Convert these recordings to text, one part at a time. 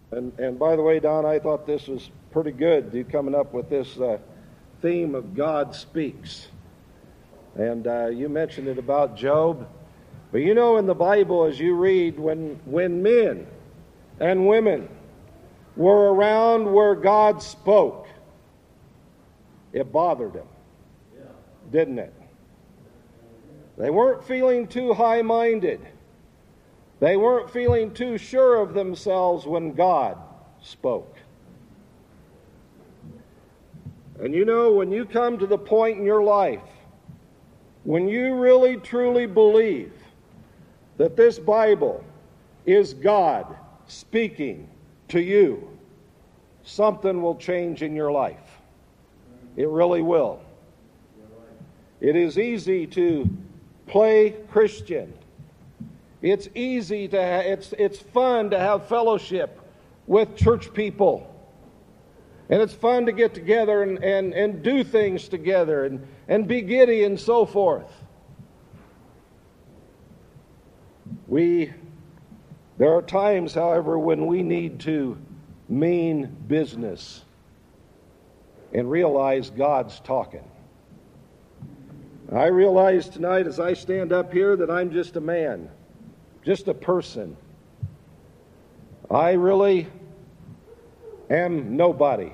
And by the way, Don, I thought this was pretty good, you coming up with this theme of God speaks. And you mentioned it about Job. But you know, in the Bible, as you read, when men and women were around where God spoke, it bothered them, didn't it? They weren't feeling too high-minded. They weren't feeling too sure of themselves when God spoke. And you know, when you come to the point in your life when you really truly believe that this Bible is God speaking to you, something will change in your life. It really will. It is easy to play Christian. It's easy to it's fun to have fellowship with church people. And it's fun to get together and do things together and be giddy and so forth. There are times, however, when we need to mean business and realize God's talking. I realize tonight as I stand up here that I'm just a man, just a person. I really am nobody.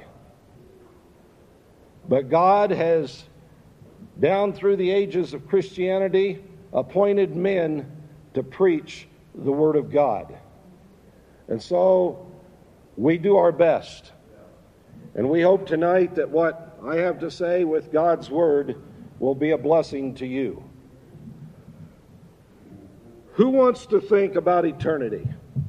But God has, down through the ages of Christianity, appointed men to preach the Word of God. And so we do our best. And we hope tonight that what I have to say with God's Word will be a blessing to you. Who wants to think about eternity?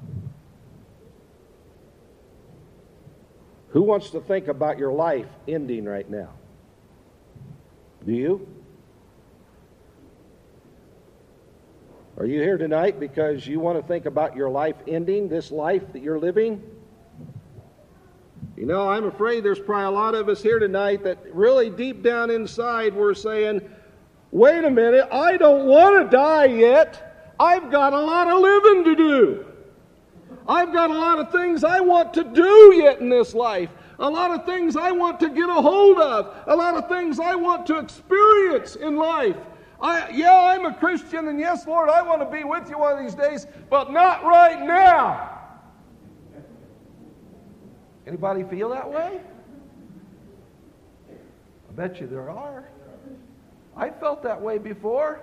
Who wants to think about your life ending right now? Do you? Are you here tonight because you want to think about your life ending, this life that you're living? You know, I'm afraid there's probably a lot of us here tonight that really deep down inside we're saying, wait a minute, I don't want to die yet. I've got a lot of living to do. I've got a lot of things I want to do yet in this life. A lot of things I want to get a hold of. A lot of things I want to experience in life. I'm a Christian, and yes, Lord, I want to be with you one of these days, but not right now. Anybody feel that way? I bet you there are. I felt that way before.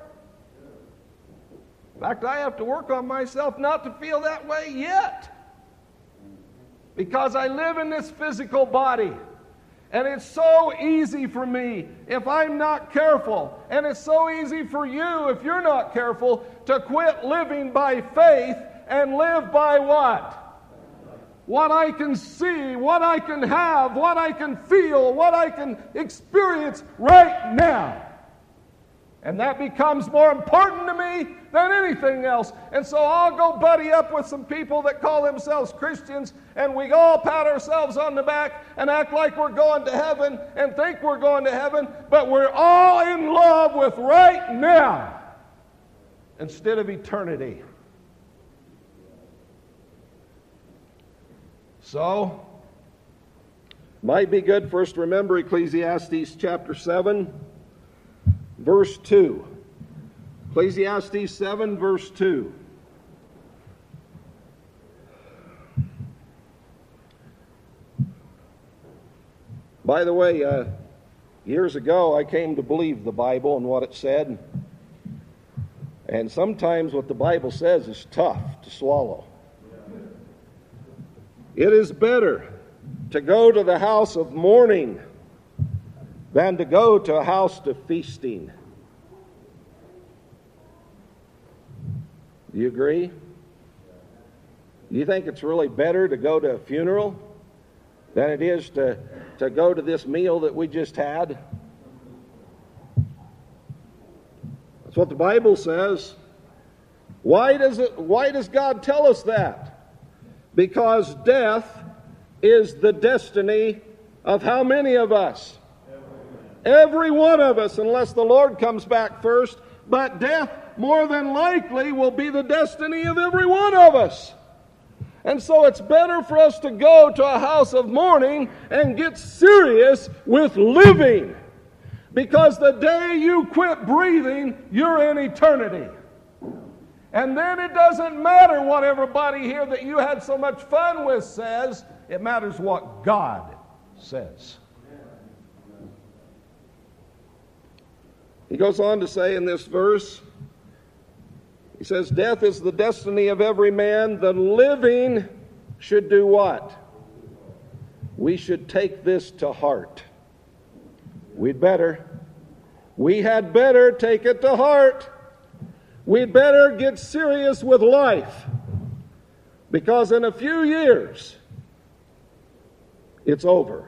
In fact, I have to work on myself not to feel that way yet. Because I live in this physical body. And it's so easy for me if I'm not careful. And it's so easy for you if you're not careful to quit living by faith and live by what? What I can see, what I can have, what I can feel, what I can experience right now. And that becomes more important to me than anything else. And so I'll go buddy up with some people that call themselves Christians, and we all pat ourselves on the back and act like we're going to heaven and think we're going to heaven, but we're all in love with right now instead of eternity. So, might be good for us to remember Ecclesiastes chapter 7, verse 2. Ecclesiastes 7, verse 2. By the way, years ago I came to believe the Bible and what it said. And sometimes what the Bible says is tough to swallow. It is better to go to the house of mourning than to go to a house of feasting. Do you agree? Do you think it's really better to go to a funeral than it is to go to this meal that we just had? That's what the Bible says. Why does God tell us that? Because death is the destiny of how many of us? Every one of us, unless the Lord comes back first. But death, more than likely, will be the destiny of every one of us. And so it's better for us to go to a house of mourning and get serious with living. Because the day you quit breathing, you're in eternity. And then it doesn't matter what everybody here that you had so much fun with says. It matters what God says. He goes on to say in this verse, he says, death is the destiny of every man. The living should do what? We should take this to heart. We had better take it to heart. We'd better get serious with life. Because in a few years, it's over.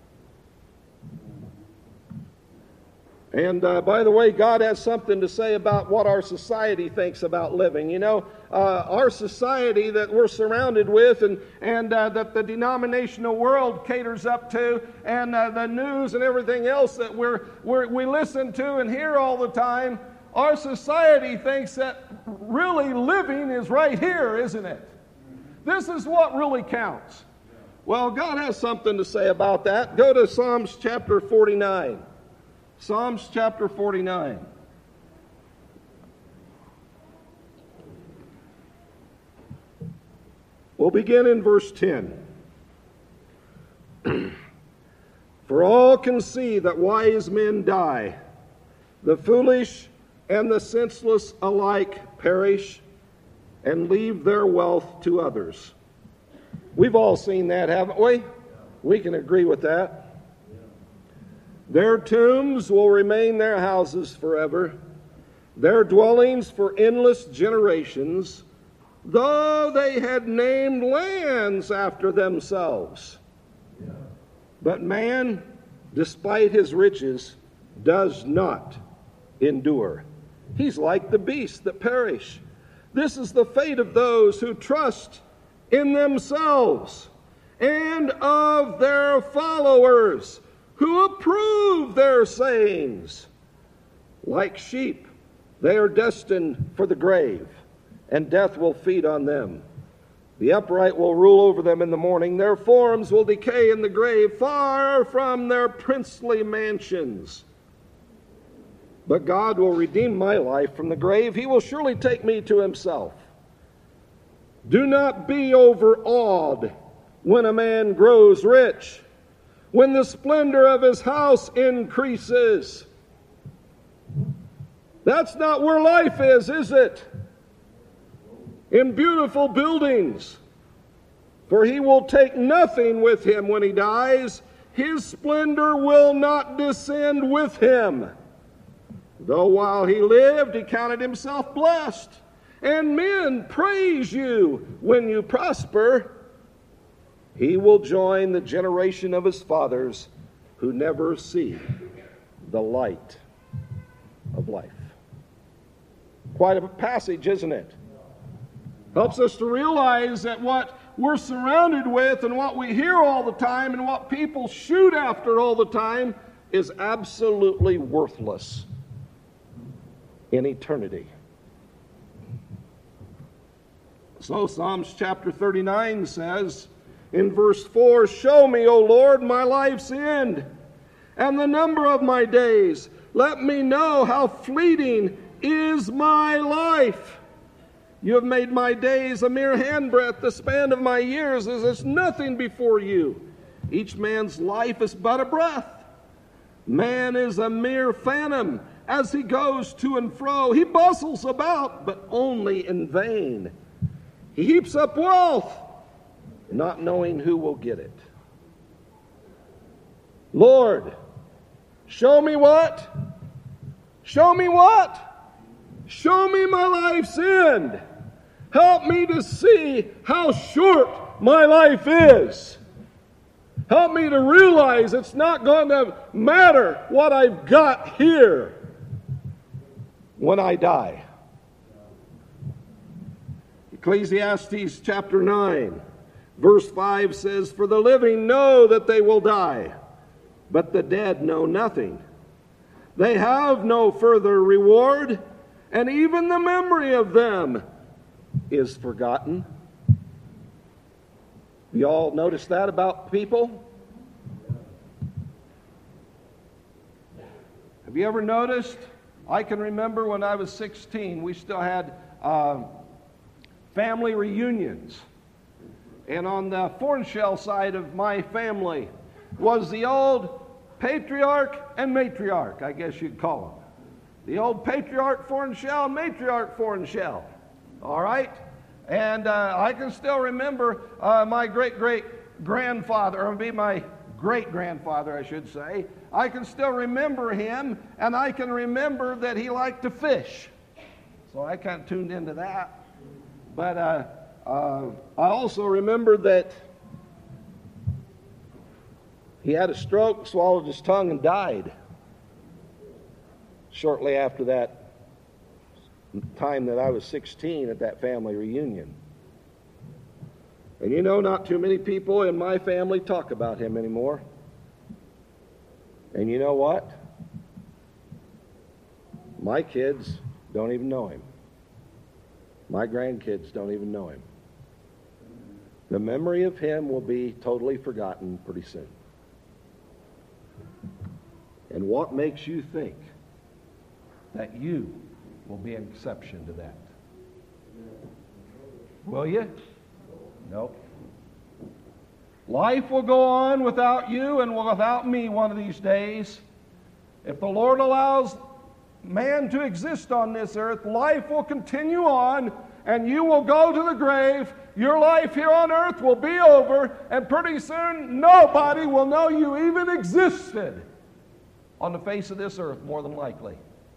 And by the way, God has something to say about what our society thinks about living. You know, our society that we're surrounded with and that the denominational world caters up to, and the news and everything else that we listen to and hear all the time, our society thinks that really living is right here, isn't it? This is what really counts. Well, God has something to say about that. Go to Psalms chapter 49. Psalms chapter 49. We'll begin in verse 10. For all can see that wise men die. The foolish and the senseless alike perish and leave their wealth to others. We've all seen that, haven't we? We can agree with that. Their tombs will remain their houses forever, their dwellings for endless generations, though they had named lands after themselves. But man, despite his riches, does not endure. He's like the beasts that perish. This is the fate of those who trust in themselves and of their followers, who approve their sayings. Like sheep, they are destined for the grave, and death will feed on them. The upright will rule over them in the morning. Their forms will decay in the grave, far from their princely mansions. But God will redeem my life from the grave. He will surely take me to himself. Do not be overawed when a man grows rich, when the splendor of his house increases. That's not where life is it? In beautiful buildings. For he will take nothing with him when he dies. His splendor will not descend with him. Though while he lived, he counted himself blessed. And men praise you when you prosper. He will join the generation of his fathers who never see the light of life. Quite a passage, isn't it? Helps us to realize that what we're surrounded with and what we hear all the time and what people shoot after all the time is absolutely worthless in eternity. So Psalms chapter 39 says, in verse 4, show me, O Lord, my life's end, and the number of my days. Let me know how fleeting is my life. You have made my days a mere handbreadth. The span of my years is as nothing before you. Each man's life is but a breath. Man is a mere phantom as he goes to and fro. He bustles about, but only in vain. He heaps up wealth, not knowing who will get it. Lord, show me what? Show me what? Show me my life's end. Help me to see how short my life is. Help me to realize it's not going to matter what I've got here when I die. Ecclesiastes chapter 9, verse 5 says, for the living know that they will die, but the dead know nothing. They have no further reward, and even the memory of them is forgotten. You all notice that about people? Have you ever noticed? I can remember when I was 16, we still had family reunions. And on the Fornshell side of my family was the old patriarch and matriarch, I guess you'd call them. The old patriarch Fornshell and matriarch Fornshell. All right? And I can still remember my great-great-grandfather, or maybe my great-grandfather, I should say. I can still remember him, and I can remember that he liked to fish. So I kind of tuned into that. But I also remember that he had a stroke, swallowed his tongue, and died shortly after that time that I was 16 at that family reunion. And you know, not too many people in my family talk about him anymore. And you know what? My kids don't even know him. My grandkids don't even know him. The memory of him will be totally forgotten pretty soon. And what makes you think that you will be an exception to that? Will you? Nope. Life will go on without you and without me one of these days. If the Lord allows man to exist on this earth, life will continue on, and you will go to the grave. Your life here on earth will be over, and pretty soon nobody will know you even existed on the face of this earth, more than likely.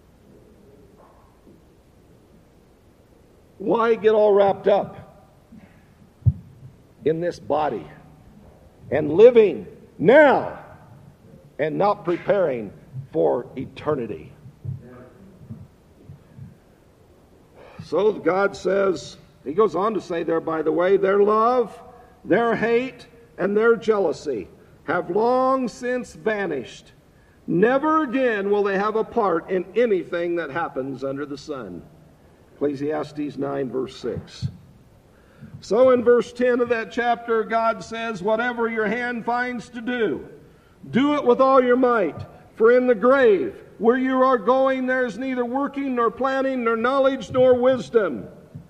Why get all wrapped up in this body and living now and not preparing for eternity? So God says, he goes on to say there, by the way, their love, their hate, and their jealousy have long since vanished. Never again will they have a part in anything that happens under the sun. Ecclesiastes 9, verse 6. So in verse 10 of that chapter, God says, whatever your hand finds to do, do it with all your might. For in the grave where you are going, there is neither working, nor planning, nor knowledge, nor wisdom.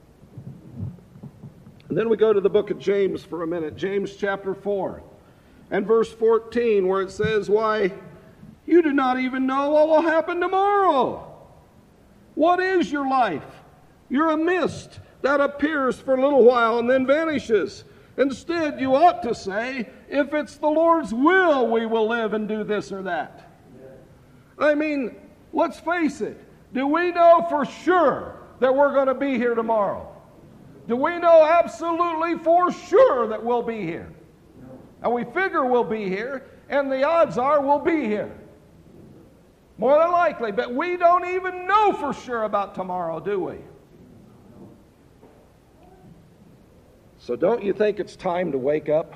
And then we go to the book of James for a minute. James chapter 4 and verse 14, where it says, why, you do not even know what will happen tomorrow. What is your life? You're a mist that appears for a little while and then vanishes. Instead, you ought to say, if it's the Lord's will, we will live and do this or that. I mean, let's face it. Do we know for sure that we're going to be here tomorrow? Do we know absolutely for sure that we'll be here? And we figure we'll be here, and the odds are we'll be here. More than likely, but we don't even know for sure about tomorrow, do we? So don't you think it's time to wake up?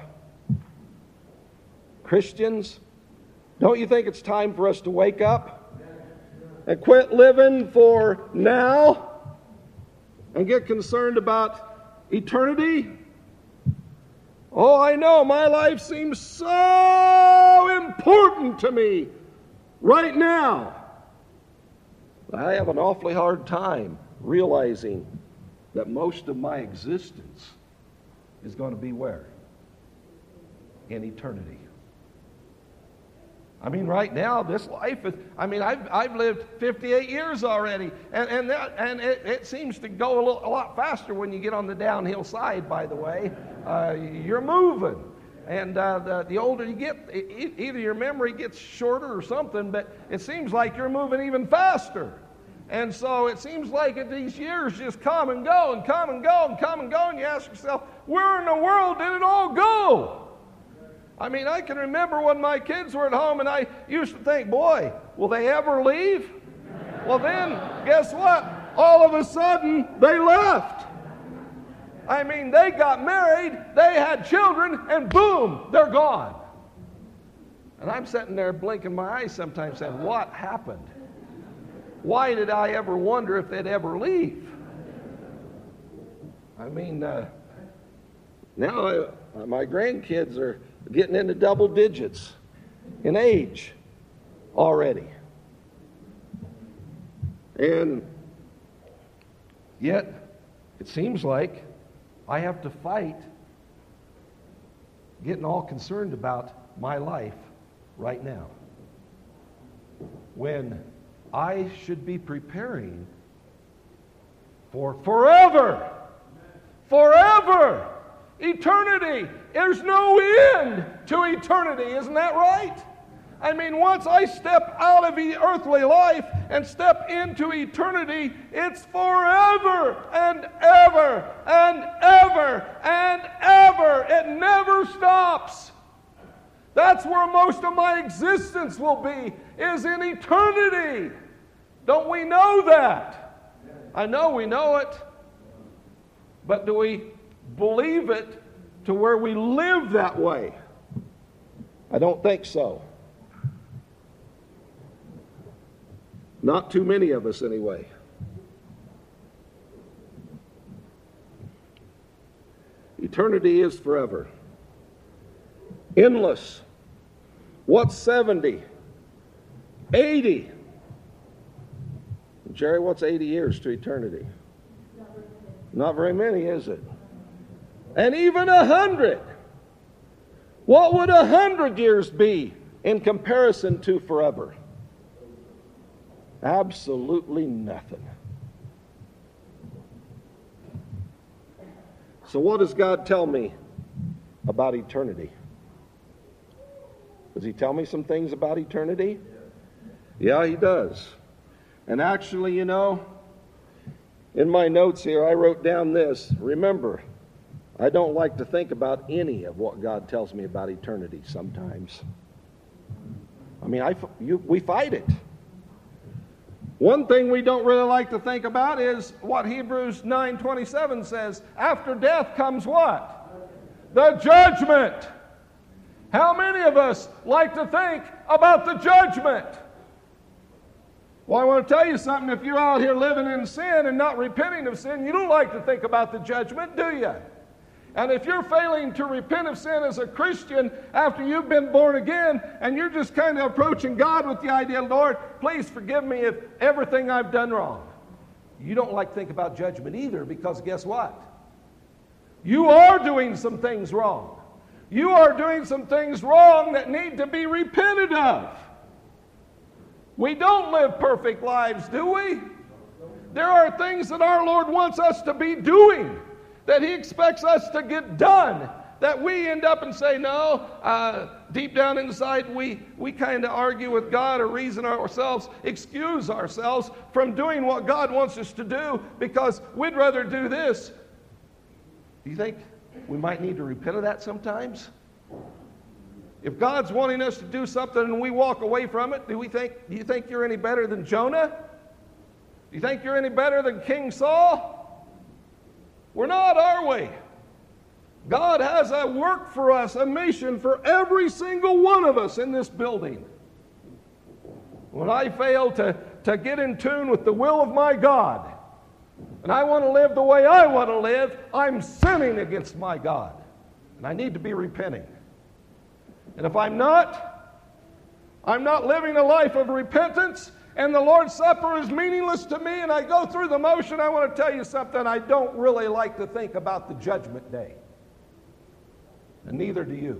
Christians, don't you think it's time for us to wake up and quit living for now and get concerned about eternity? Oh, I know, my life seems so important to me right now. I have an awfully hard time realizing that most of my existence is going to be where? In eternity. I mean, right now, this life is, I mean, I've lived 58 years already, and it seems to go a lot faster when you get on the downhill side, by the way. You're moving. And the older you get, either your memory gets shorter or something, but it seems like you're moving even faster. And so it seems like these years just come and go and come and go and come and go, and you ask yourself, where in the world did it all go? I mean, I can remember when my kids were at home, and I used to think, boy, will they ever leave? Well, then, guess what? All of a sudden, they left. I mean, they got married, they had children, and boom, they're gone. And I'm sitting there blinking my eyes sometimes saying, what happened? Why did I ever wonder if they'd ever leave? I mean, now My grandkids are getting into double digits in age already. And yet, it seems like I have to fight getting all concerned about my life right now, when I should be preparing for forever. Forever. Eternity. There's no end to eternity. Isn't that right? I mean, once I step out of the earthly life and step into eternity, it's forever and ever and ever and ever. It never stops. That's where most of my existence will be, is in eternity. Don't we know that? I know we know it. But do we believe it to where we live that way? I don't think so. Not too many of us, anyway. Eternity is forever. Endless. What's 70? 80. Jerry, what's 80 years to eternity? Not very many, is it? And even 100. What would 100 years be in comparison to forever? Absolutely nothing. So what does God tell me about eternity? Does he tell me some things about eternity? Yeah, he does. And actually, you know, in my notes here, I wrote down this. Remember, I don't like to think about any of what God tells me about eternity sometimes. I mean, we fight it. One thing we don't really like to think about is what Hebrews 9:27 says. After death comes what? The judgment. How many of us like to think about the judgment? Well, I want to tell you something. If you're out here living in sin and not repenting of sin, you don't like to think about the judgment, do you? And if you're failing to repent of sin as a Christian after you've been born again, and you're just kind of approaching God with the idea, Lord, please forgive me if everything I've done wrong. You don't like to think about judgment either, because guess what? You are doing some things wrong. You are doing some things wrong that need to be repented of. We don't live perfect lives, do we? There are things that our Lord wants us to be doing, that he expects us to get done, that we end up and say, no, deep down inside we kind of argue with God or reason ourselves, excuse ourselves from doing what God wants us to do because we'd rather do this. Do you think we might need to repent of that sometimes? If God's wanting us to do something and we walk away from it, do you think you're any better than Jonah? Do you think you're any better than King Saul? We're not, are we? God has a work for us, a mission for every single one of us in this building. When I fail to get in tune with the will of my God, and I want to live the way I want to live, I'm sinning against my God. And I need to be repenting. And if I'm not living a life of repentance, and the Lord's Supper is meaningless to me, and I go through the motion, I want to tell you something. I don't really like to think about the judgment day. And neither do you.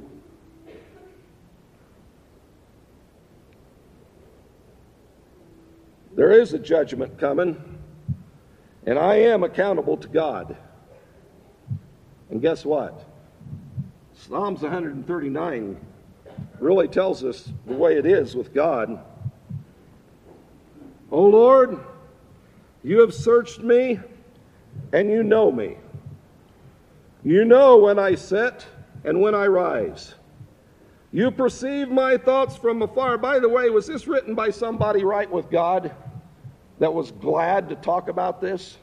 There is a judgment coming, and I am accountable to God. And guess what? Psalms 139 really tells us the way it is with God. O Lord, you have searched me, and you know me. You know when I sit and when I rise. You perceive my thoughts from afar. By the way, was this written by somebody right with God that was glad to talk about this?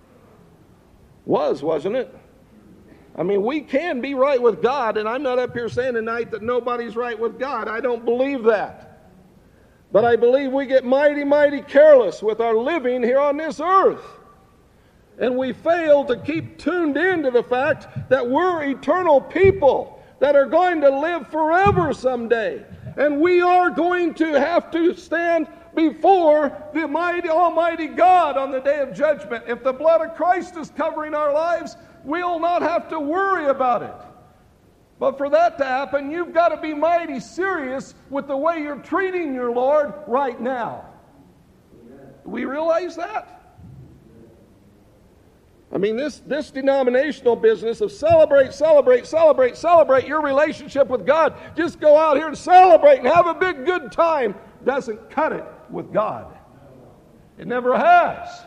Wasn't it? I mean, we can be right with God, and I'm not up here saying tonight that nobody's right with God. I don't believe that. But I believe we get mighty, mighty careless with our living here on this earth. And we fail to keep tuned into the fact that we're eternal people that are going to live forever someday. And we are going to have to stand before the mighty, almighty God on the day of judgment. If the blood of Christ is covering our lives, we'll not have to worry about it. But for that to happen, you've got to be mighty serious with the way you're treating your Lord right now. Do we realize that? I mean, this denominational business of celebrate your relationship with God, just go out here and celebrate and have a big good time, doesn't cut it with God. It never has.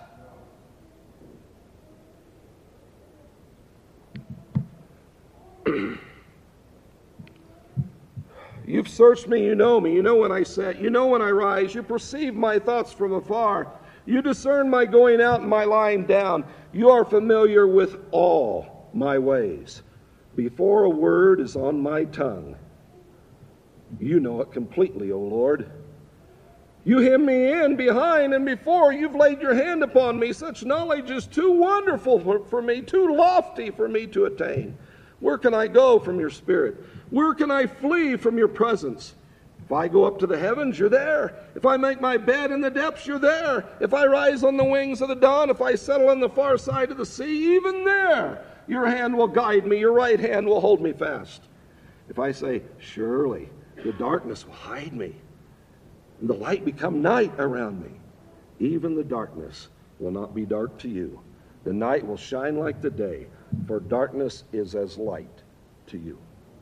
You've searched me, you know me. You know when I sit, you know when I rise. You perceive my thoughts from afar. You discern my going out and my lying down. You are familiar with all my ways. Before a word is on my tongue, you know it completely, O Lord. You hem me in behind and before. You've laid your hand upon me. Such knowledge is too wonderful for me, too lofty for me to attain. Where can I go from your spirit? Where can I flee from your presence? If I go up to the heavens, you're there. If I make my bed in the depths, you're there. If I rise on the wings of the dawn, if I settle on the far side of the sea, even there, your hand will guide me, your right hand will hold me fast. If I say, surely the darkness will hide me, and the light become night around me, even the darkness will not be dark to you. The night will shine like the day, for darkness is as light to you.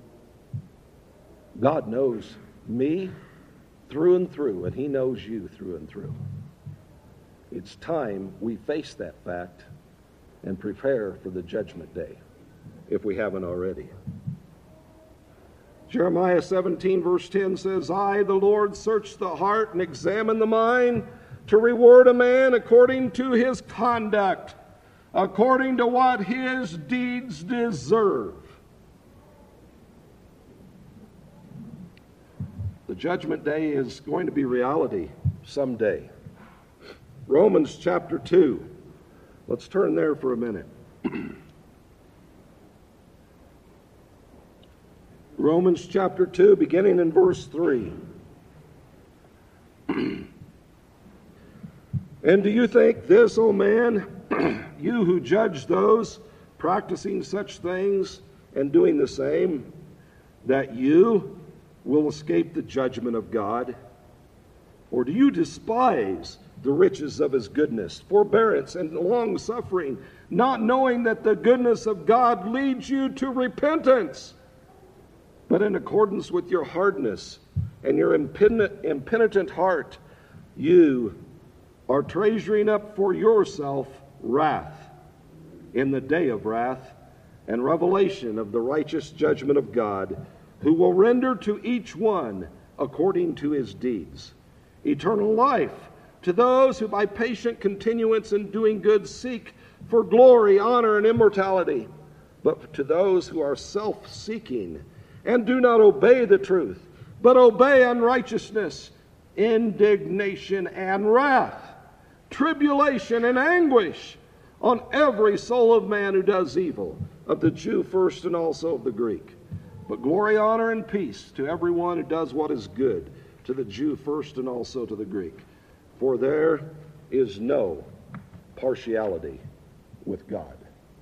God knows me through and through, and he knows you through and through. It's time we face that fact and prepare for the judgment day, if we haven't already. Jeremiah 17 verse 10 says, I, the Lord, search the heart and examine the mind to reward a man according to his conduct, according to what his deeds deserve. The judgment day is going to be reality someday. Romans chapter 2. Let's turn there for a minute. Romans chapter 2, beginning in verse 3. And do you think this, O man, you who judge those practicing such things and doing the same, that you will escape the judgment of God? Or do you despise the riches of his goodness, forbearance, and long-suffering, not knowing that the goodness of God leads you to repentance? But in accordance with your hardness and your impenitent heart, you are treasuring up for yourself wrath in the day of wrath and revelation of the righteous judgment of God, who will render to each one according to his deeds. Eternal life to those who by patient continuance in doing good seek for glory, honor, and immortality. But to those who are self-seeking and do not obey the truth, but obey unrighteousness, indignation and wrath, tribulation and anguish on every soul of man who does evil, of the Jew first and also of the Greek. But glory, honor, and peace to everyone who does what is good, to the Jew first and also to the Greek. For there is no partiality with God.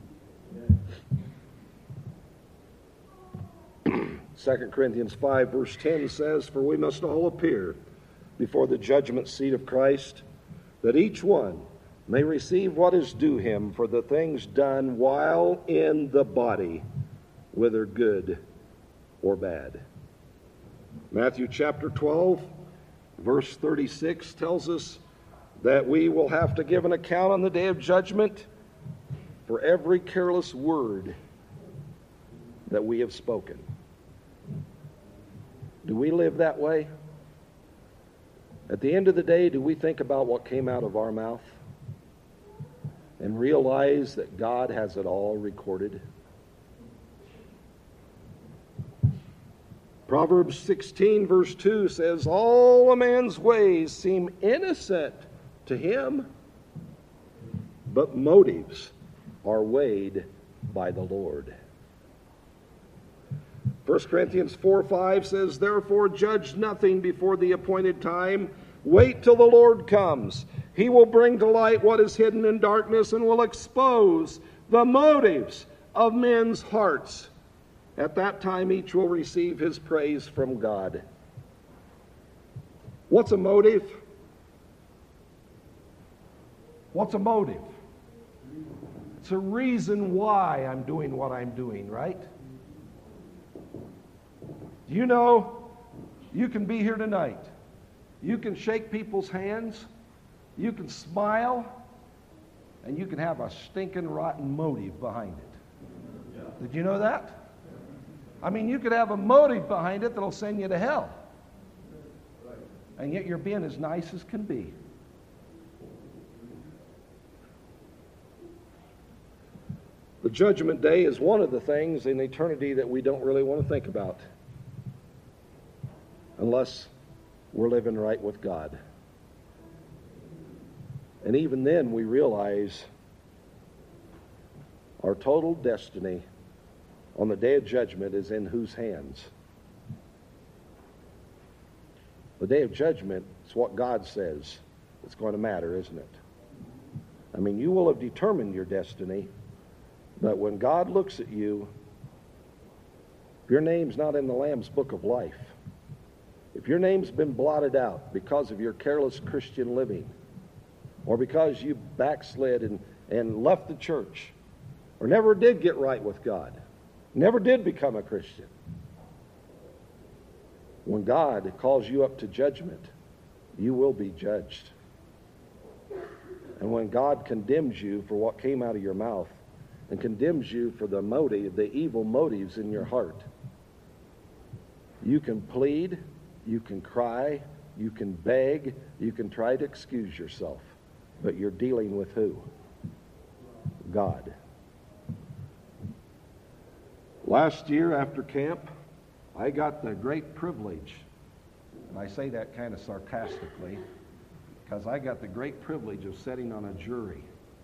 2 Corinthians 5 verse 10 says, For we must all appear before the judgment seat of Christ, that each one may receive what is due him for the things done while in the body, whether good or bad. Matthew chapter 12, verse 36 tells us that we will have to give an account on the day of judgment for every careless word that we have spoken. Do we live that way? At the end of the day, do we think about what came out of our mouth and realize that God has it all recorded? Proverbs 16 verse 2 says, All a man's ways seem innocent to him, but motives are weighed by the Lord. 1 Corinthians 4:5 says, "Therefore judge nothing before the appointed time. Wait till the Lord comes. He will bring to light what is hidden in darkness and will expose the motives of men's hearts. At that time each will receive his praise from God." What's a motive? What's a motive? It's a reason why I'm doing what I'm doing, right? You know, you can be here tonight. You can shake people's hands. You can smile. And you can have a stinking rotten motive behind it. Did you know that? I mean, you could have a motive behind it that'll send you to hell. And yet you're being as nice as can be. The judgment day is one of the things in eternity that we don't really want to think about unless we're living right with God. And even then we realize our total destiny on the day of judgment is in whose hands? The day of judgment is what God says it's going to matter, isn't it? I mean, you will have determined your destiny, but when God looks at you, if your name's not in the Lamb's book of life, if your name's been blotted out because of your careless Christian living, or because you backslid and left the church, or never did get right with God, never did become a Christian, when God calls you up to judgment, you will be judged. And when God condemns you for what came out of your mouth and condemns you for the motive, the evil motives in your heart, you can plead, you can cry, you can beg, you can try to excuse yourself, but you're dealing with who? God. Last year after camp, I got the great privilege, and I say that kind of sarcastically, because I got the great privilege of sitting on a jury.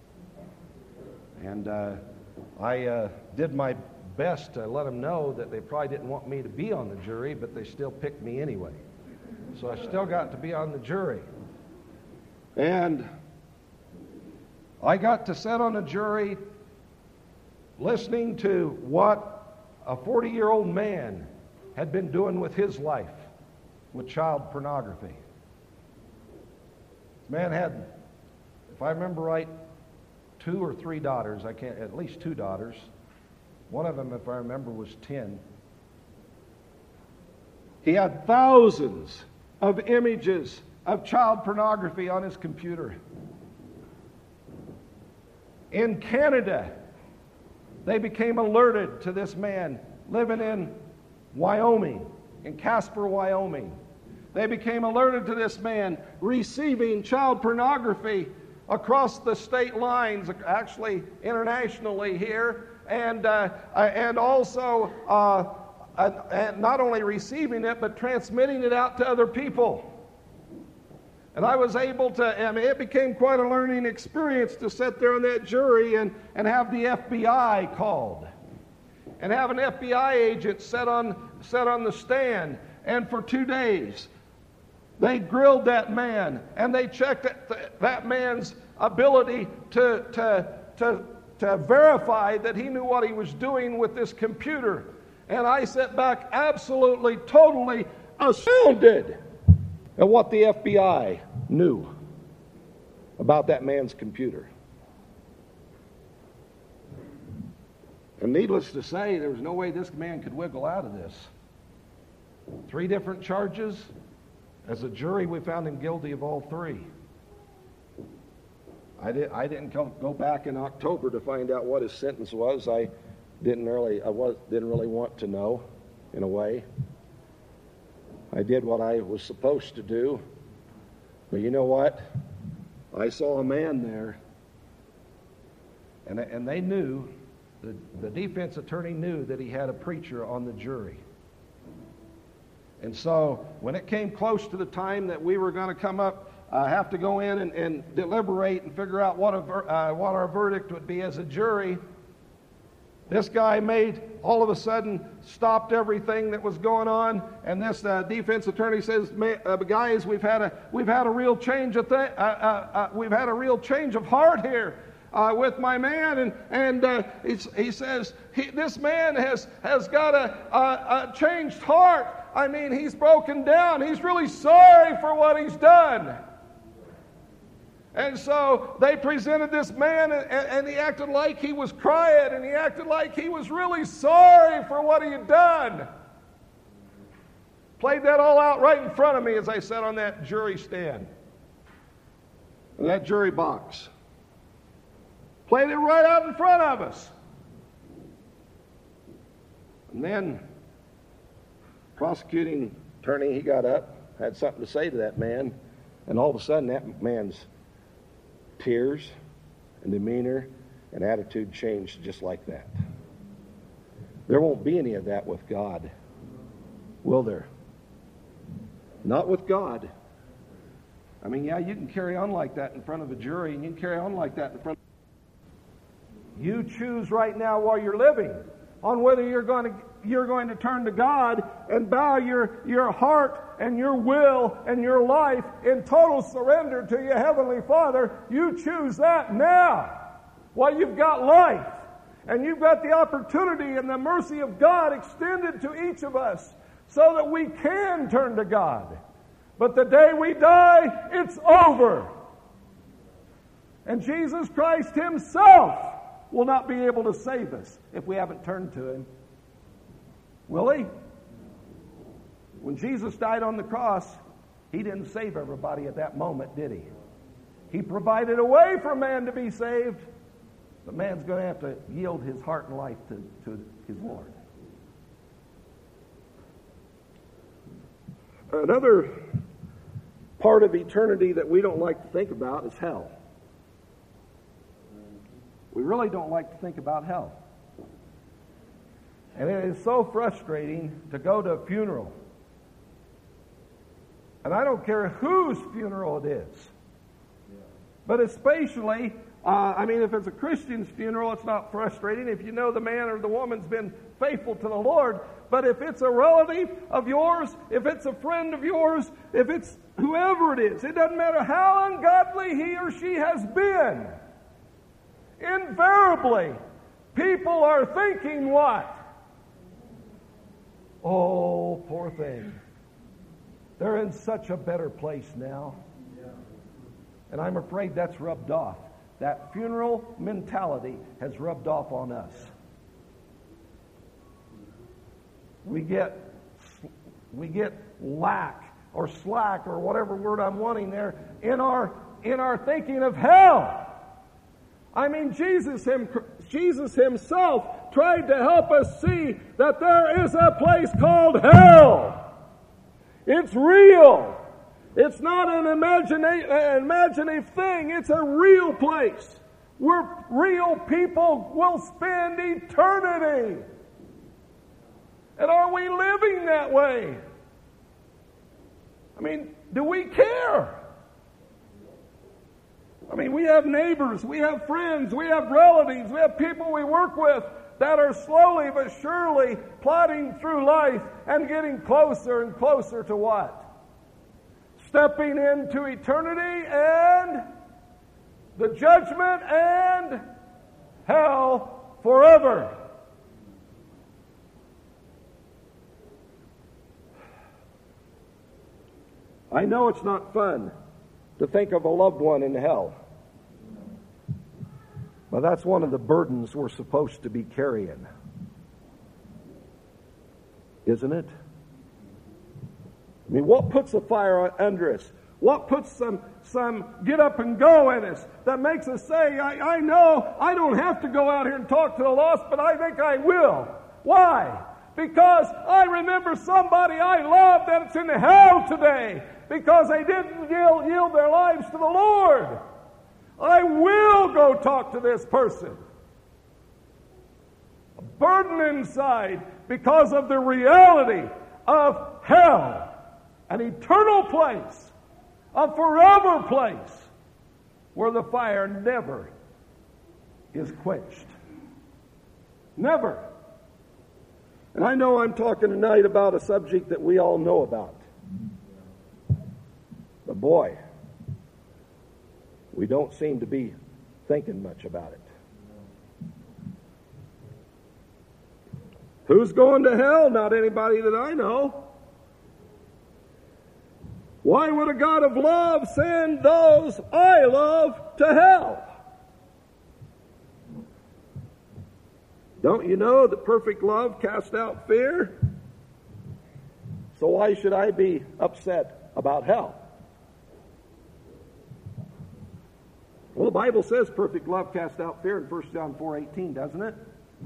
And I did my best to let them know that they probably didn't want me to be on the jury, but they still picked me anyway. So I still got to be on the jury. And I got to sit on a jury listening to what a 40-year-old man had been doing with his life with child pornography. This man had, if I remember right, 2 or 3 daughters. At least 2 daughters. One of them, if I remember, was 10. He had thousands of images of child pornography on his computer. In Canada, they became alerted to this man living in Wyoming, in Casper, Wyoming. They became alerted to this man receiving child pornography across the state lines, actually internationally here, and also not only receiving it, but transmitting it out to other people. And I was able to, it became quite a learning experience to sit there on that jury and have the FBI called. And have an FBI agent set on the stand. And for 2 days, they grilled that man, and they checked that man's ability to verify that he knew what he was doing with this computer. And I sat back absolutely, totally astounded at what the FBI knew about that man's computer. And needless to say, there was no way this man could wiggle out of this. 3 different charges. As a jury, we found him guilty of all 3. I didn't go back in October to find out what his sentence was. I didn't really want to know, in a way. I did what I was supposed to do. But you know what? I saw a man there, and they knew, the defense attorney knew that he had a preacher on the jury. And so when it came close to the time that we were going to come up have to go in and deliberate and figure out what our verdict would be as a jury. This guy all of a sudden stopped everything that was going on, and this defense attorney says, "Guys, we've had a real change of heart here with my man," and he says this man has got a changed heart. I mean, he's broken down. He's really sorry for what he's done. And so they presented this man, and he acted like he was crying, and he acted like he was really sorry for what he had done. Played that all out right in front of me as I sat on that jury stand, in that jury box. Played it right out in front of us. And then, prosecuting attorney, he got up, had something to say to that man, and all of a sudden that man's tears and demeanor and attitude changed just like that. There won't be any of that with God, will there? Not with God. I mean, yeah, you can carry on like that in front of a jury, and you can carry on like that in front of... You choose right now while you're living on whether you're going to turn to God and bow your heart and your will and your life in total surrender to your Heavenly Father. You choose that now while you've got life. And you've got the opportunity and the mercy of God extended to each of us so that we can turn to God. But the day we die, it's over. And Jesus Christ Himself will not be able to save us if we haven't turned to Him. Will He? When Jesus died on the cross, He didn't save everybody at that moment, did He? He provided a way for man to be saved, but man's going to have to yield his heart and life to his Lord. Another part of eternity that we don't like to think about is hell. We really don't like to think about hell. And it is so frustrating to go to a funeral. And I don't care whose funeral it is. But especially, if it's a Christian's funeral, it's not frustrating if you know the man or the woman's been faithful to the Lord. But if it's a relative of yours, if it's a friend of yours, if it's whoever it is, it doesn't matter how ungodly he or she has been. Invariably, people are thinking what? Oh, poor thing. They're in such a better place now. And I'm afraid that's rubbed off. That funeral mentality has rubbed off on us. We get lack or slack or whatever word I'm wanting there in our thinking of hell. I mean, Jesus Himself tried to help us see that there is a place called hell. It's real. It's not an imaginative thing. It's a real place where real people will spend eternity. And are we living that way? I mean, do we care? I mean, we have neighbors, we have friends, we have relatives, we have people we work with that are slowly but surely plodding through life and getting closer and closer to what? Stepping into eternity and the judgment and hell forever. I know it's not fun to think of a loved one in hell. But that's one of the burdens we're supposed to be carrying. Isn't it? I mean, what puts a fire under us? What puts some get up and go in us that makes us say, I know I don't have to go out here and talk to the lost, but I think I will. Why? Because I remember somebody I love that's in hell today because they didn't yield their lives to the Lord. I will go talk to this person. A burden inside because of the reality of hell, an eternal place a forever place where the fire never is quenched. Never. And I know I'm talking tonight about a subject that we all know about. But boy, we don't seem to be thinking much about it. Who's going to hell? Not anybody that I know. Why would a God of love send those I love to hell? Don't you know that perfect love casts out fear? So why should I be upset about hell? Well, the Bible says perfect love casts out fear in 1 John 4:18, doesn't it?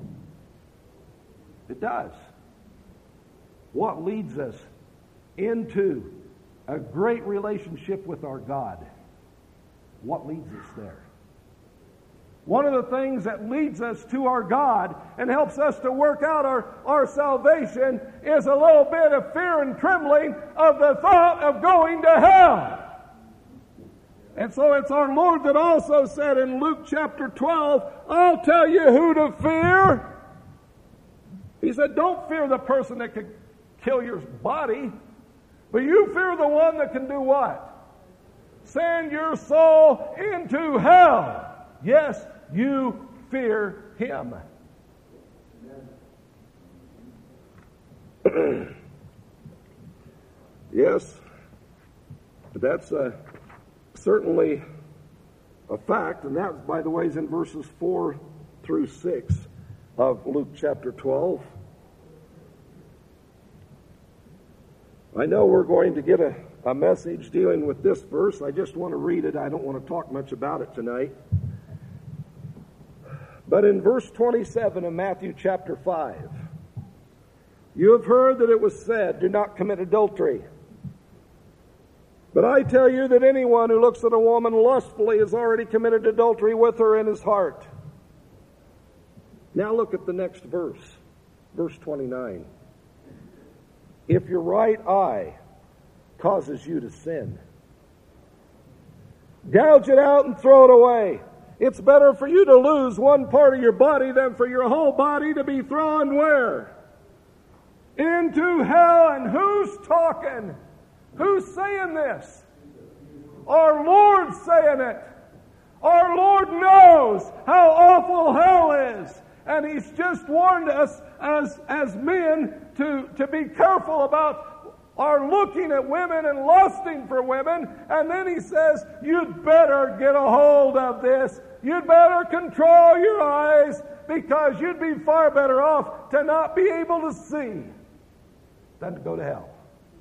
It does. What leads us into a great relationship with our God? What leads us there? One of the things that leads us to our God and helps us to work out our salvation is a little bit of fear and trembling of the thought of going to hell. And so it's our Lord that also said in Luke chapter 12, I'll tell you who to fear. He said, don't fear the person that could kill your body, but you fear the one that can do what? Send your soul into hell. Yes, you fear him. Yes, that's certainly a fact, and that, by the way, is in verses 4 through 6 of Luke chapter 12. I know we're going to get a message dealing with this verse. I just want to read it. I don't want to talk much about it tonight. But in verse 27 of Matthew chapter 5, you have heard that it was said, do not commit adultery. But I tell you that anyone who looks at a woman lustfully has already committed adultery with her in his heart. Now look at the next verse, verse 29. If your right eye causes you to sin, gouge it out and throw it away. It's better for you to lose one part of your body than for your whole body to be thrown where? Into hell. And who's talking? Who's saying this? Our Lord's saying it. Our Lord knows how awful hell is. And He's just warned us as men to be careful about our looking at women and lusting for women. And then He says, you'd better get a hold of this. You'd better control your eyes, because you'd be far better off to not be able to see than to go to hell.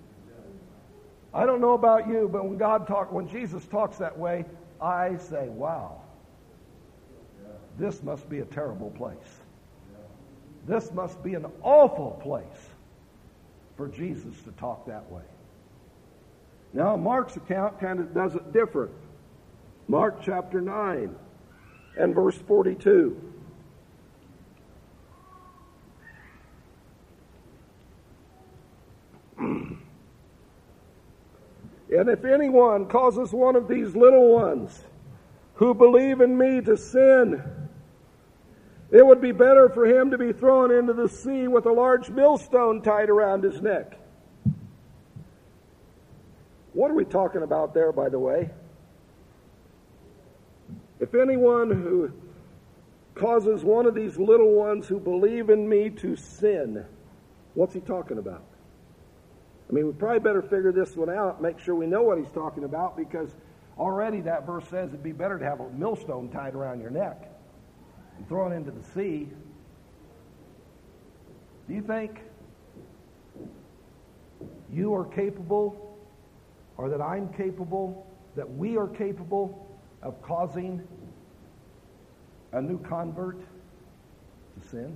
I don't know about you, but when Jesus talks that way, I say, wow, this must be a terrible place. This must be an awful place for Jesus to talk that way. Now, Mark's account kind of does it different. Mark chapter 9 and verse 42. And if anyone causes one of these little ones who believe in me to sin, it would be better for him to be thrown into the sea with a large millstone tied around his neck. What are we talking about there, by the way? If anyone who causes one of these little ones who believe in me to sin, what's he talking about? I mean, we probably better figure this one out, make sure we know what he's talking about, because already that verse says it'd be better to have a millstone tied around your neck and thrown into the sea. Do you think you are capable, or that I'm capable, that we are capable of causing a new convert to sin?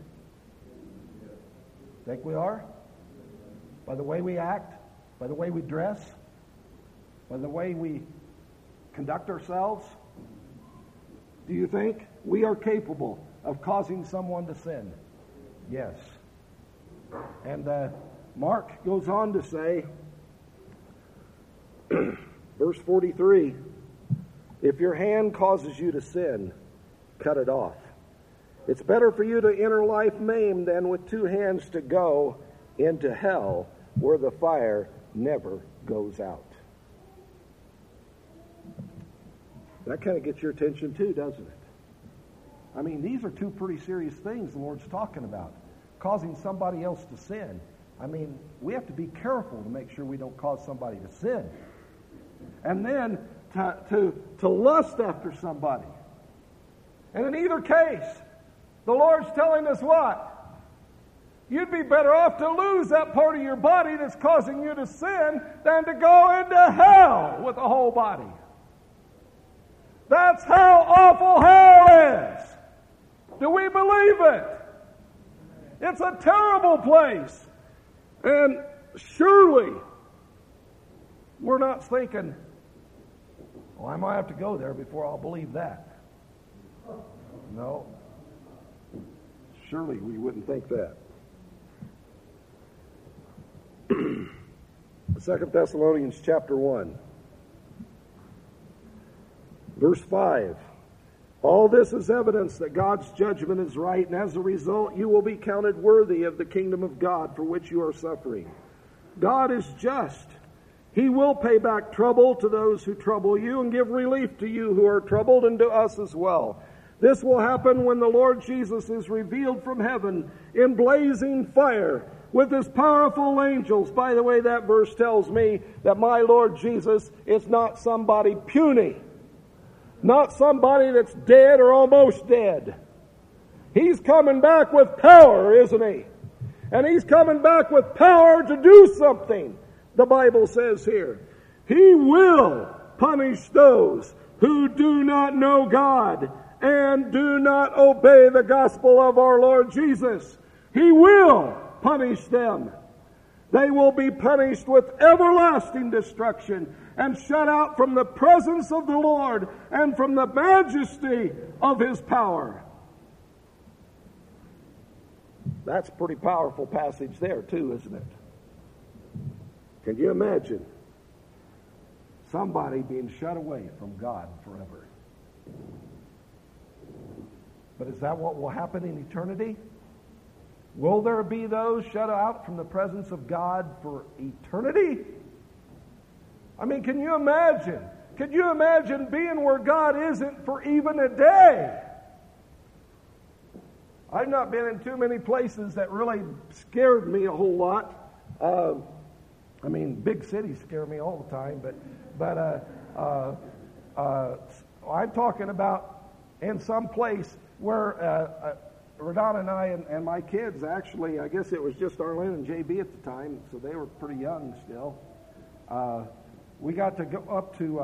Think we are? By the way we act, by the way we dress, by the way we conduct ourselves? Do you think we are capable of causing someone to sin? Yes. And Mark goes on to say, Verse 43, if your hand causes you to sin, cut it off. It's better for you to enter life maimed than with two hands to go into hell, where the fire never goes out. That kind of gets your attention too, doesn't it? I mean, these are two pretty serious things the Lord's talking about. Causing somebody else to sin. I mean, we have to be careful to make sure we don't cause somebody to sin. And then to lust after somebody. And in either case, the Lord's telling us what? You'd be better off to lose that part of your body that's causing you to sin than to go into hell with the whole body. That's how awful hell is. Do we believe it? It's a terrible place. And surely we're not thinking, well, I might have to go there before I'll believe that. No. Surely we wouldn't think that. 2 Thessalonians chapter 1. Verse 5. All this is evidence that God's judgment is right, and as a result, you will be counted worthy of the kingdom of God for which you are suffering. God is just. He will pay back trouble to those who trouble you and give relief to you who are troubled, and to us as well. This will happen when the Lord Jesus is revealed from heaven in blazing fire with his powerful angels. By the way, that verse tells me that my Lord Jesus is not somebody puny. Not somebody that's dead or almost dead. He's coming back with power, isn't he? And he's coming back with power to do something, the Bible says here. He will punish those who do not know God and do not obey the gospel of our Lord Jesus. He will punish them. They will be punished with everlasting destruction and shut out from the presence of the Lord and from the majesty of his power. That's a pretty powerful passage there too, isn't it? Can you imagine somebody being shut away from God forever? But is that what will happen in eternity? Will there be those shut out from the presence of God for eternity? I mean, can you imagine? Could you imagine being where God isn't for even a day? I've not been in too many places that really scared me a whole lot. I mean, big cities scare me all the time, but I'm talking about in some place where Radon and I and my kids, actually, I guess it was just Arlene and JB at the time, so they were pretty young still. We got to go up to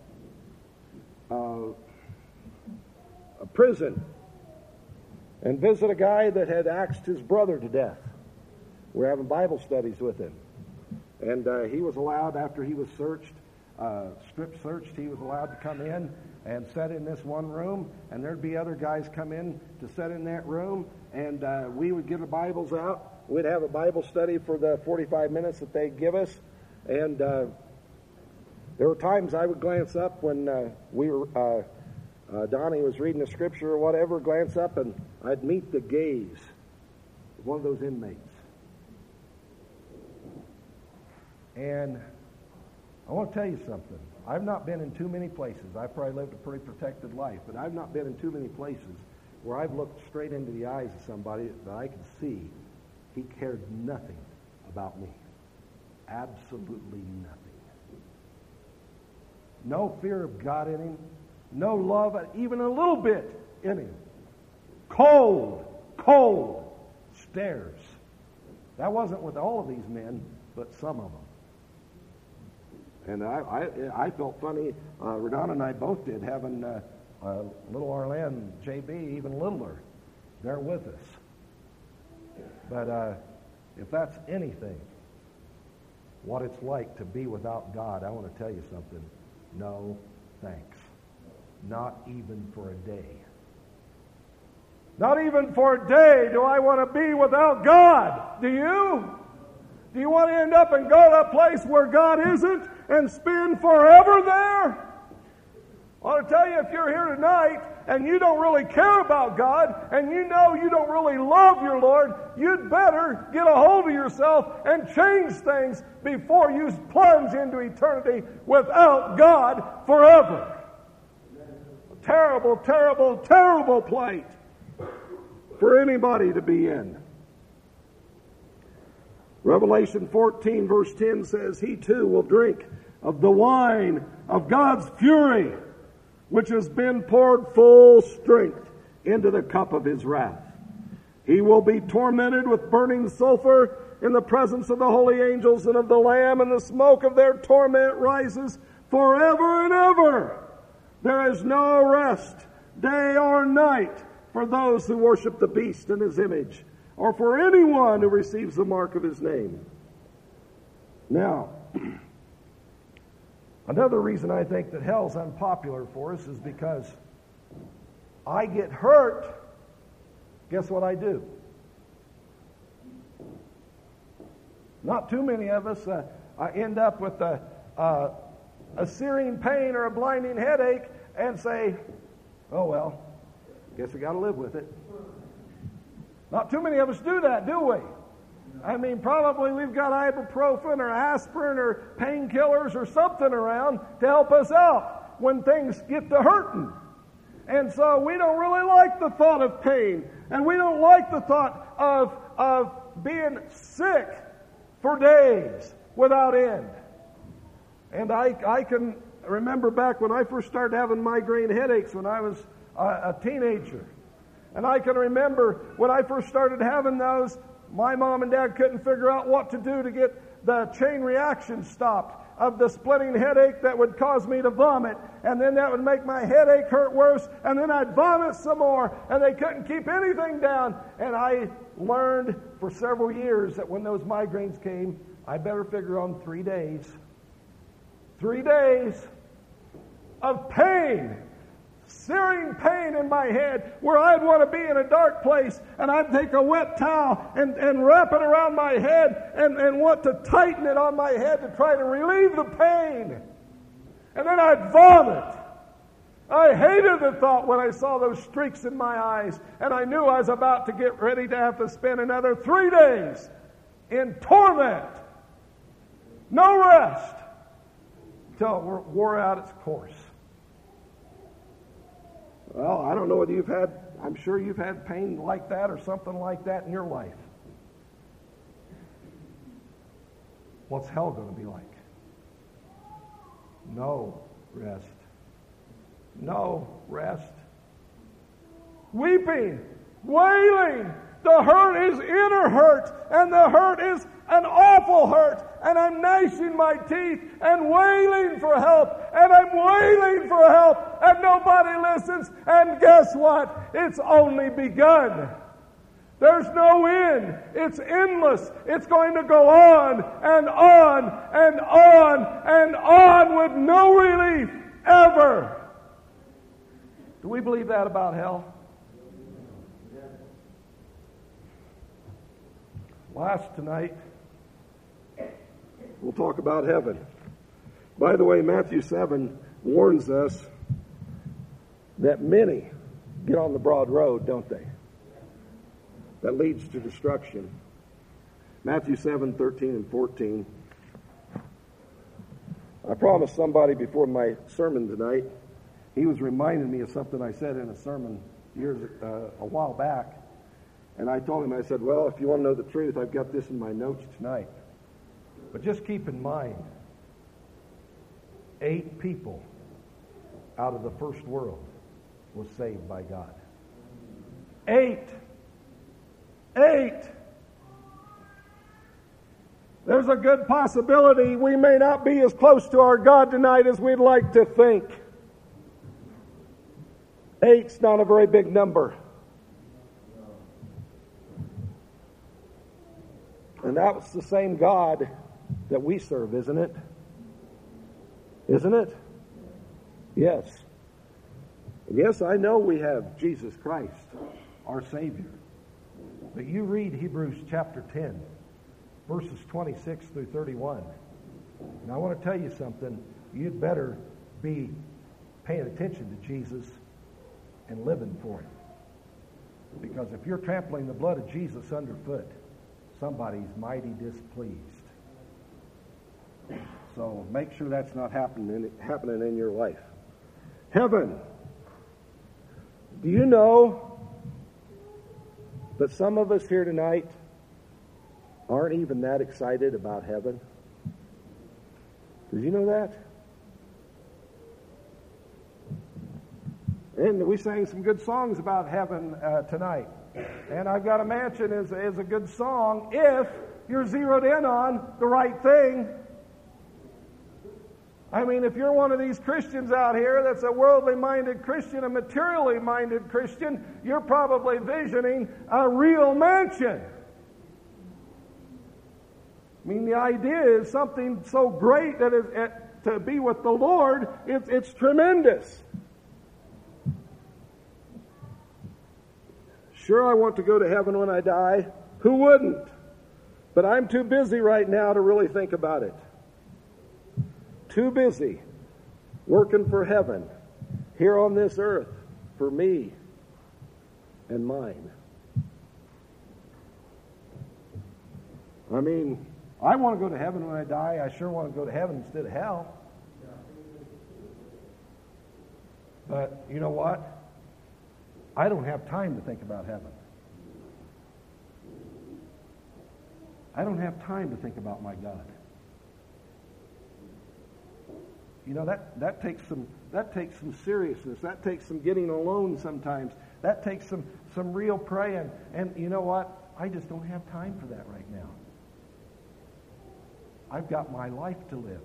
a prison and visit a guy that had axed his brother to death. We're having Bible studies with him. And he was allowed, after he was searched, strip searched, he was allowed to come in and sit in this one room, and there'd be other guys come in to sit in that room, and we would get the Bibles out. We'd have a Bible study for the 45 minutes that they'd give us, and there were times I would glance up when Donnie was reading the scripture or whatever, glance up, and I'd meet the gaze of one of those inmates. And I want to tell you something. I've not been in too many places. I've probably lived a pretty protected life, but I've not been in too many places where I've looked straight into the eyes of somebody that I could see he cared nothing about me. Absolutely nothing. No fear of God in him. No love, even a little bit in him. Cold stares. That wasn't with all of these men, but some of them. And I felt funny. Radon and I both did, having little Arlen, JB, even littler, there with us. But if that's anything, what it's like to be without God, I want to tell you something. No thanks. Not even for a day. Not even for a day do I want to be without God. Do you? Do Do you want to end up and go to a place where God isn't and spend forever there? I want to tell you, if you're here tonight and you don't really care about God and you know you don't really love your Lord, you'd better get a hold of yourself and change things before you plunge into eternity without God forever. Terrible, terrible, terrible plight for anybody to be in. Revelation 14 verse 10 says, He too will drink of the wine of God's fury, which has been poured full strength into the cup of His wrath. He will be tormented with burning sulfur in the presence of the holy angels and of the Lamb, and the smoke of their torment rises forever and ever. There is no rest, day or night, for those who worship the beast and his image, or for anyone who receives the mark of his name. Now, another reason I think that hell's unpopular for us is because I get hurt. Guess what I do? Not too many of us I end up with a searing pain or a blinding headache and say, oh well, guess we got to live with it. Not too many of us do that, do we? I mean, probably we've got ibuprofen or aspirin or painkillers or something around to help us out when things get to hurting. And so we don't really like the thought of pain. And we don't like the thought of being sick for days without end. And I can remember back when I first started having migraine headaches when I was a teenager. And I can remember when I first started having those, my mom and dad couldn't figure out what to do to get the chain reaction stopped of the splitting headache that would cause me to vomit. And then that would make my headache hurt worse. And then I'd vomit some more. And they couldn't keep anything down. And I learned for several years that when those migraines came, I better figure on 3 days. 3 days of pain. Searing pain in my head where I'd want to be in a dark place and I'd take a wet towel and wrap it around my head and want to tighten it on my head to try to relieve the pain. And then I'd vomit. I hated the thought when I saw those streaks in my eyes, and I knew I was about to get ready to have to spend another 3 days in torment. No rest until it wore out its course. Well, I don't know whether I'm sure you've had pain like that or something like that in your life. What's hell going to be like? No rest. No rest. Weeping, wailing. The hurt is inner hurt, and the hurt is an awful hurt. And I'm gnashing my teeth and wailing for help, and I'm wailing for help, and nobody listens. And guess what? It's only begun. There's no end. It's endless. It's going to go on and on and on and on with no relief ever. Do we believe that about hell? Last tonight, we'll talk about heaven. By the way, Matthew 7 warns us that many get on the broad road, don't they? That leads to destruction. Matthew 7, 13 and 14. I promised somebody before my sermon tonight, he was reminding me of something I said in a sermon a while back. And I told him, I said, well, if you want to know the truth, I've got this in my notes tonight. But just keep in mind, 8 people out of the first world was saved by God. 8. There's a good possibility we may not be as close to our God tonight as we'd like to think. 8's not a very big number. And that was the same God that we serve, isn't it? Isn't it? Yes. And yes, I know we have Jesus Christ, our Savior. But you read Hebrews chapter 10, verses 26 through 31. And I want to tell you something. You'd better be paying attention to Jesus and living for Him. Because if you're trampling the blood of Jesus underfoot, somebody's mighty displeased. So make sure that's not happening in your life. Heaven. Do you know that some of us here tonight aren't even that excited about heaven? Did you know that? And we sang some good songs about heaven tonight. And I've Got a Mansion is a good song if you're zeroed in on the right thing. I mean, if you're one of these Christians out here that's a worldly-minded Christian, a materially-minded Christian, you're probably visioning a real mansion. I mean, the idea is something so great that is to be with the Lord, it's tremendous. Sure, I want to go to heaven when I die. Who wouldn't? But I'm too busy right now to really think about it. Too busy working for heaven here on this earth for me and mine. I mean, I want to go to heaven when I die. I sure want to go to heaven instead of hell. But you know what? I don't have time to think about heaven. I don't have time to think about my God. You know, that takes some seriousness. That takes some getting alone sometimes. That takes some real praying. And you know what? I just don't have time for that right now. I've got my life to live.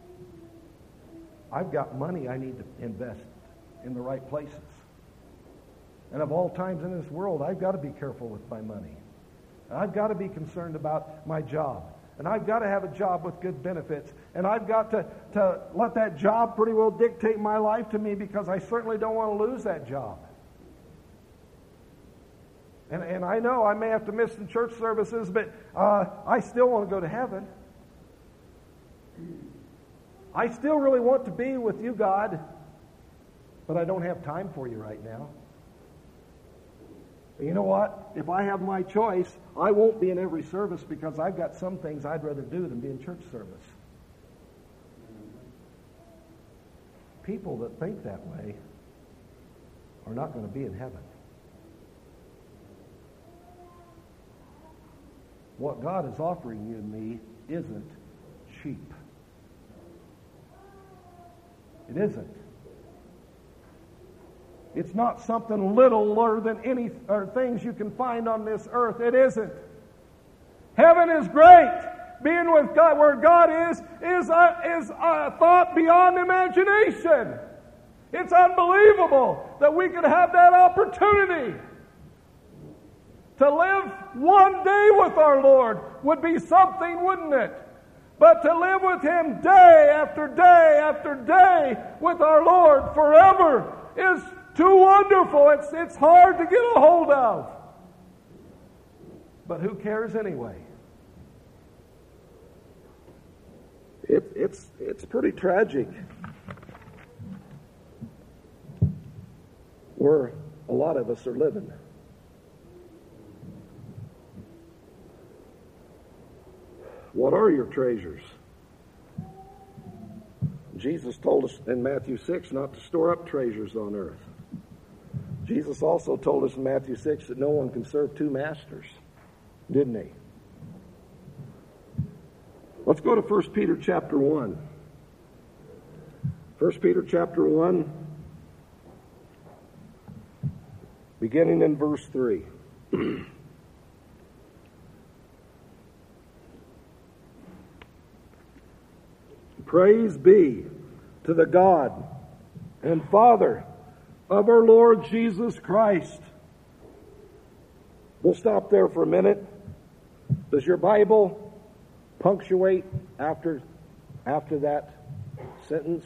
I've got money I need to invest in the right places. And of all times in this world, I've got to be careful with my money. And I've got to be concerned about my job. And I've got to have a job with good benefits. And I've got to let that job pretty well dictate my life to me, because I certainly don't want to lose that job. And I know I may have to miss some church services, but I still want to go to heaven. I still really want to be with you, God, but I don't have time for you right now. You know what? If I have my choice, I won't be in every service, because I've got some things I'd rather do than be in church service. People that think that way are not going to be in heaven. What God is offering you and me isn't cheap. It isn't. It's not something littler than any things you can find on this earth. It isn't. Heaven is great. Being with God, where God is a thought beyond imagination. It's unbelievable that we could have that opportunity. To live one day with our Lord would be something, wouldn't it? But to live with Him day after day after day with our Lord forever is too wonderful. It's hard to get a hold of. But who cares anyway? It's pretty tragic where a lot of us are living. What are your treasures? Jesus told us in Matthew 6 not to store up treasures on earth. Jesus also told us in Matthew 6 that no one can serve two masters, didn't he? Let's go to 1 Peter chapter 1. 1 Peter chapter 1, beginning in verse 3. Praise be to the God and Father of our Lord Jesus Christ. We'll stop there for a minute. Does your Bible punctuate after that sentence?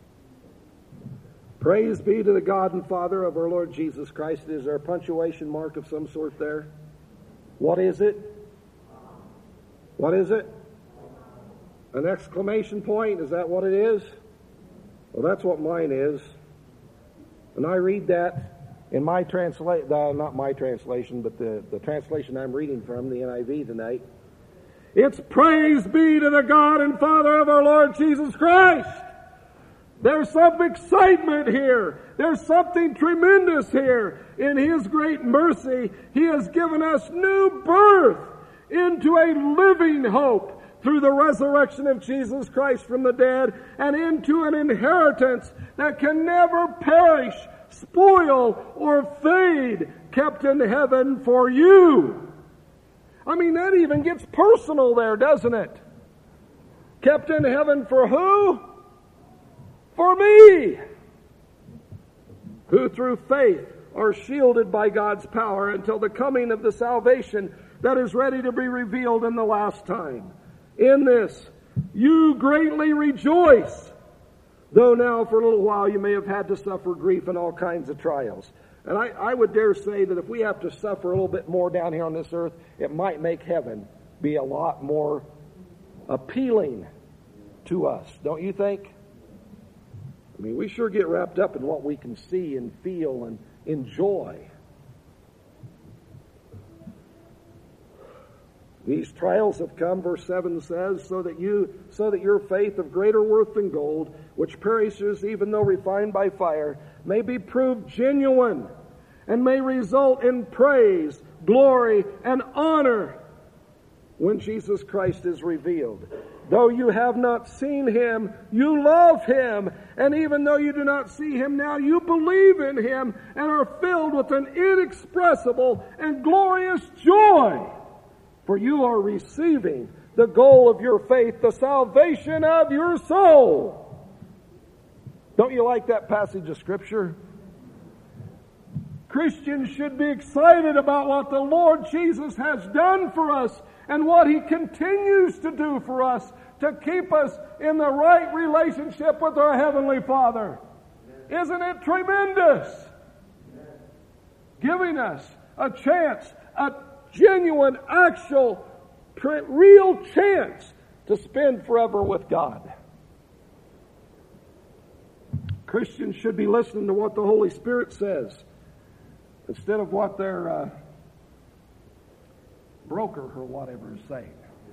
Praise be to the God and Father of our Lord Jesus Christ. Is there a punctuation mark of some sort there? What is it? What is it? An exclamation point? Is that what it is? Well, that's what mine is. And I read that in my translation, not my translation, but the translation I'm reading from, the NIV tonight. It's praise be to the God and Father of our Lord Jesus Christ. There's some excitement here. There's something tremendous here. In His great mercy, He has given us new birth into a living hope through the resurrection of Jesus Christ from the dead, and into an inheritance that can never perish, spoil, or fade, kept in heaven for you. I mean, that even gets personal there, doesn't it? Kept in heaven for who? For me, who through faith are shielded by God's power until the coming of the salvation that is ready to be revealed in the last time. In this, you greatly rejoice, though now for a little while you may have had to suffer grief and all kinds of trials. And I would dare say that if we have to suffer a little bit more down here on this earth, it might make heaven be a lot more appealing to us. Don't you think? I mean, we sure get wrapped up in what we can see and feel and enjoy. These trials have come, verse 7 says, so that your faith of greater worth than gold, which perishes even though refined by fire, may be proved genuine and may result in praise, glory, and honor when Jesus Christ is revealed. Though you have not seen Him, you love Him. And even though you do not see Him now, you believe in Him and are filled with an inexpressible and glorious joy. For you are receiving the goal of your faith, the salvation of your soul. Don't you like that passage of Scripture? Christians should be excited about what the Lord Jesus has done for us and what He continues to do for us to keep us in the right relationship with our Heavenly Father. Isn't it tremendous? Giving us a chance, a genuine, actual, real chance to spend forever with God. Christians should be listening to what the Holy Spirit says instead of what their broker or whatever is saying.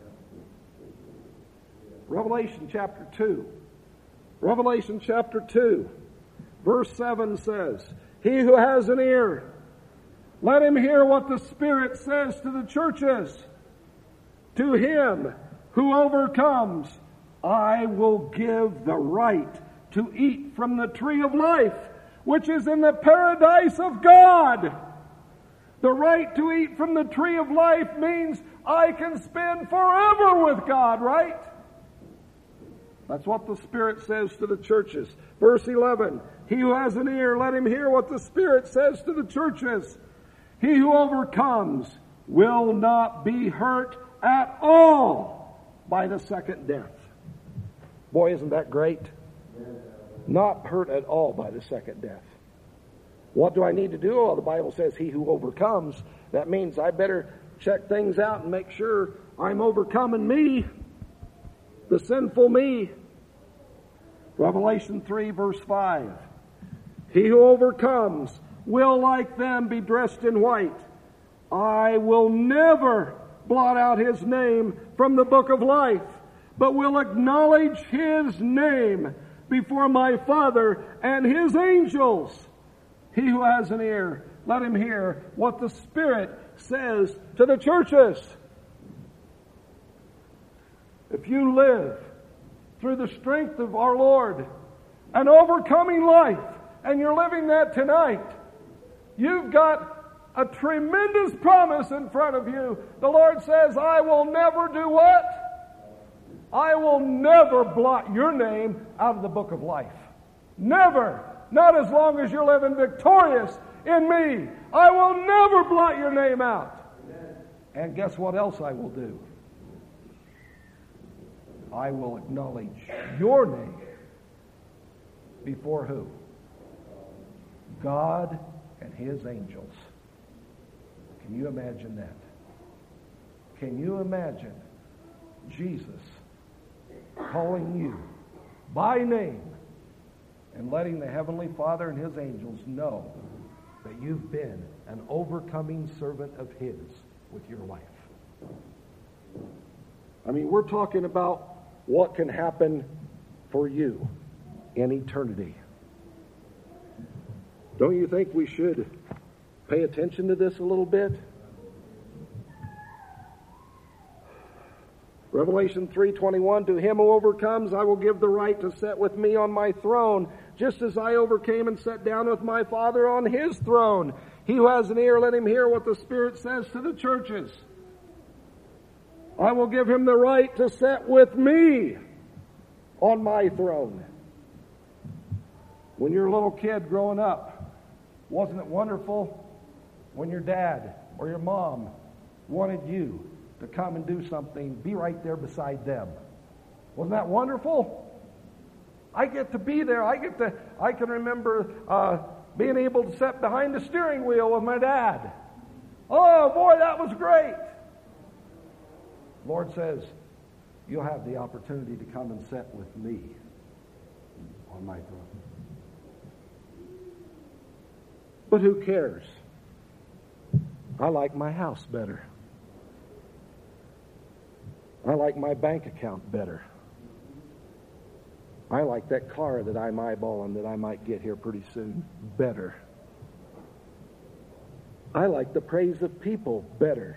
Revelation chapter 2. Revelation chapter 2, verse 7 says, He who has an ear, let him hear what the Spirit says to the churches. To him who overcomes, I will give the right to eat from the tree of life, which is in the paradise of God. The right to eat from the tree of life means I can spend forever with God, right? That's what the Spirit says to the churches. Verse 11, He who has an ear, let him hear what the Spirit says to the churches. He who overcomes will not be hurt at all by the second death. Boy, isn't that great? Not hurt at all by the second death. What do I need to do? Well, the Bible says he who overcomes. That means I better check things out and make sure I'm overcoming me, the sinful me. Revelation 3 verse 5. He who overcomes will like them be dressed in white. I will never blot out his name from the book of life, but will acknowledge his name before my Father and his angels. He who has an ear, let him hear what the Spirit says to the churches. If you live through the strength of our Lord, an overcoming life, and you're living that tonight, you've got a tremendous promise in front of you. The Lord says, I will never do what? I will never blot your name out of the book of life. Never. Not as long as you're living victorious in me. I will never blot your name out. And guess what else I will do? I will acknowledge your name before who? God and his angels. Can you imagine that? Can you imagine Jesus calling you by name and letting the Heavenly Father and His angels know that you've been an overcoming servant of His with your life. I mean, we're talking about what can happen for you in eternity. Don't you think we should pay attention to this a little bit? Revelation 3:21, to him who overcomes, I will give the right to sit with me on my throne, just as I overcame and sat down with my Father on His throne. He who has an ear, let him hear what the Spirit says to the churches. I will give him the right to sit with me on my throne. When you're a little kid growing up, wasn't it wonderful when your dad or your mom wanted you to come and do something, be right there beside them? Wasn't that wonderful? I get to be there. I can remember being able to sit behind the steering wheel with my dad. Oh boy, that was great. Lord says, you'll have the opportunity to come and sit with me on my throne. But who cares? I like my house better. I like my bank account better. I like that car that I'm eyeballing that I might get here pretty soon better. I like the praise of people better.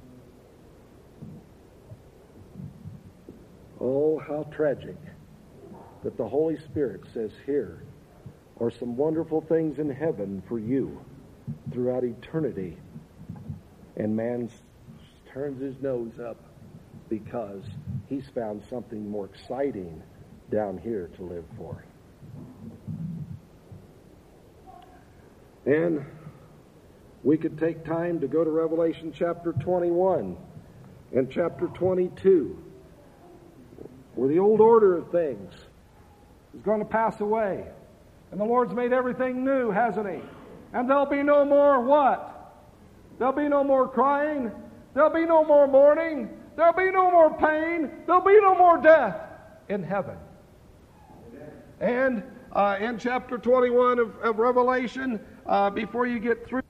Oh, how tragic that the Holy Spirit says here are some wonderful things in heaven for you throughout eternity. And man turns his nose up because he's found something more exciting down here to live for. And we could take time to go to Revelation chapter 21 and chapter 22, where the old order of things is going to pass away. And the Lord's made everything new, hasn't He? And there'll be no more what? There'll be no more crying. There'll be no more mourning. There'll be no more pain. There'll be no more death in heaven. And in chapter 21 of Revelation, before you get through